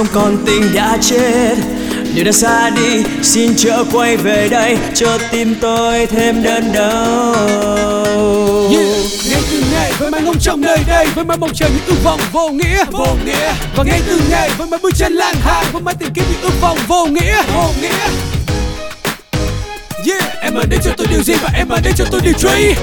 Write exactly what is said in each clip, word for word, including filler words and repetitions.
không còn tình đã chết. Điều đã xa đi, xin chớ quay về đây, chớ tim tôi thêm đớn đau. Yeah. Ngay từ ngày với mái ngông trong nơi đây, với mái mong chờ những ước vọng vô nghĩa, vô nghĩa. Và ngay từ ngày với mái bước chân lang thang, với mái tìm kiếm những ước vọng vô nghĩa, vô nghĩa. Yeah, em mang đến cho tôi điều gì và em mang đến cho tôi điều truy.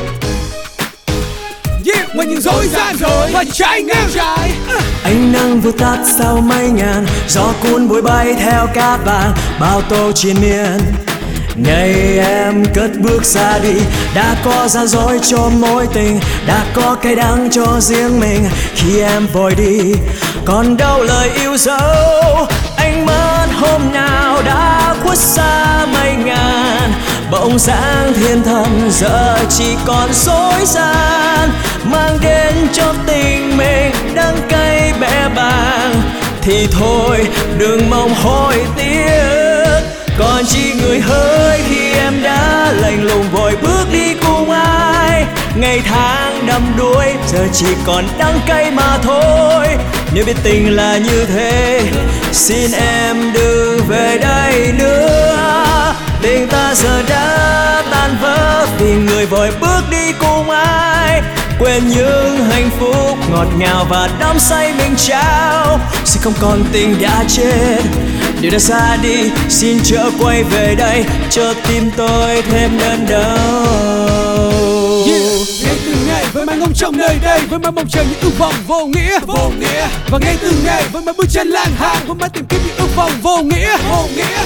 Yeah, ngoài những dối gian rồi và trái ngang trái. uh. Ánh nắng vụt tắt sau mây ngàn, gió cuốn bụi bay theo cát vàng, bao tô triền miên. Ngày em cất bước ra đi, đã có gian dối cho mối tình, đã có cay đắng cho riêng mình khi em vội đi. Còn đâu lời yêu dấu, anh mất hôm nào đã khuất xa mây ngàn. Bỗng dáng thiên thần giờ chỉ còn dối gian, mang đến cho tình mình đắng cay bẽ bàng. Thì thôi đừng mong hối tiếc, còn chỉ người hỡi khi em đã lạnh lùng vội bước đi cùng ai. Ngày tháng đắm đuối giờ chỉ còn đắng cay mà thôi. Nếu biết tình là như thế, xin em đừng về đây nữa. Tình ta giờ đã tan vỡ vì người vội bước đi cùng ai. Quên những hạnh phúc ngọt ngào và đắm say mình trao. Sẽ không còn tình đã chết, điều đã xa đi, xin chớ quay về đây, cho tim tôi thêm đớn đau. Yeah. Ngay từ ngày với mái ngông trong nơi đây, với mái mong chờ những ước vọng vô nghĩa, vô nghĩa. Và ngay từ ngày với mái bước chân lang thang, với mái tìm kiếm những ước vọng vô nghĩa, vô nghĩa.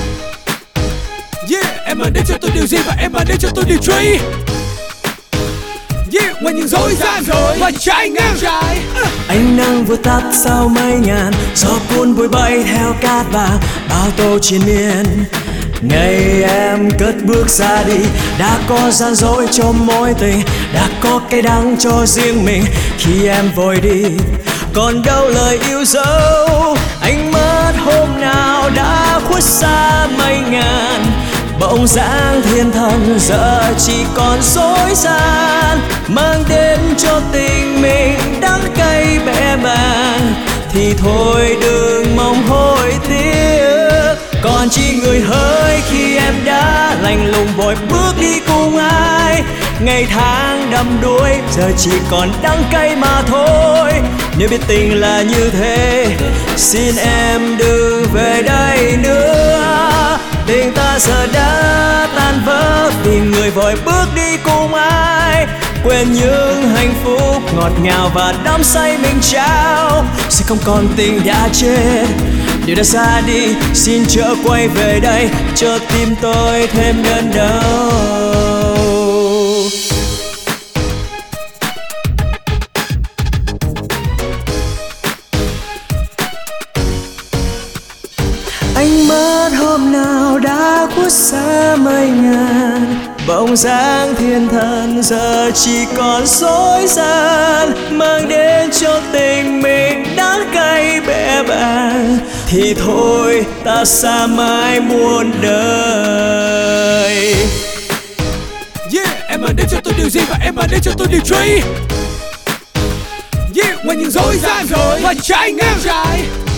Yeah, em mang đến cho tôi điều gì và em mang đến cho tôi điều truy. Yeah, ngoài những dối gian rồi và trái ngang trái. uh. Ánh nắng vừa tắt sau mây ngàn, gió cuốn bụi bay theo cát vàng, bao tô triền miên. Ngày em cất bước ra đi, đã có gian dối cho mối tình, đã có cay đắng cho riêng mình khi em vội đi. Còn đâu lời yêu dấu, anh mất hôm nào đã khuất xa mây ngàn. Bỗng dáng thiên thần giờ chỉ còn dối gian, mang đến cho tình mình đắng cay bẽ bàng. Thì thôi đừng mong hối tiếc, còn chỉ người hỡi khi em đã lạnh lùng vội bước đi cùng ai. Ngày tháng đắm đuối giờ chỉ còn đắng cay mà thôi. Nếu biết tình là như thế, xin em đừng về đây nữa. Tình ta giờ đã tan vỡ vì người vội bước đi cùng ai. Quên những hạnh phúc ngọt ngào và đắm say mình trao. Sẽ không còn tình đã chết, điều đã xa đi, xin chớ quay về đây, cho tim tôi thêm đớn đau. Anh mất hôm nào đã khuất xa mây ngàn. Bỗng dáng thiên thần giờ chỉ còn dối gian, mang đến cho tình mình đắng cay bẽ bàng. Thì thôi ta xa mãi muôn đời. Yeah, em mang đến cho tôi điều gì và em mang đến cho tôi điều truy. Yeah, ngoài những dối gian rồi và trái ngang trái.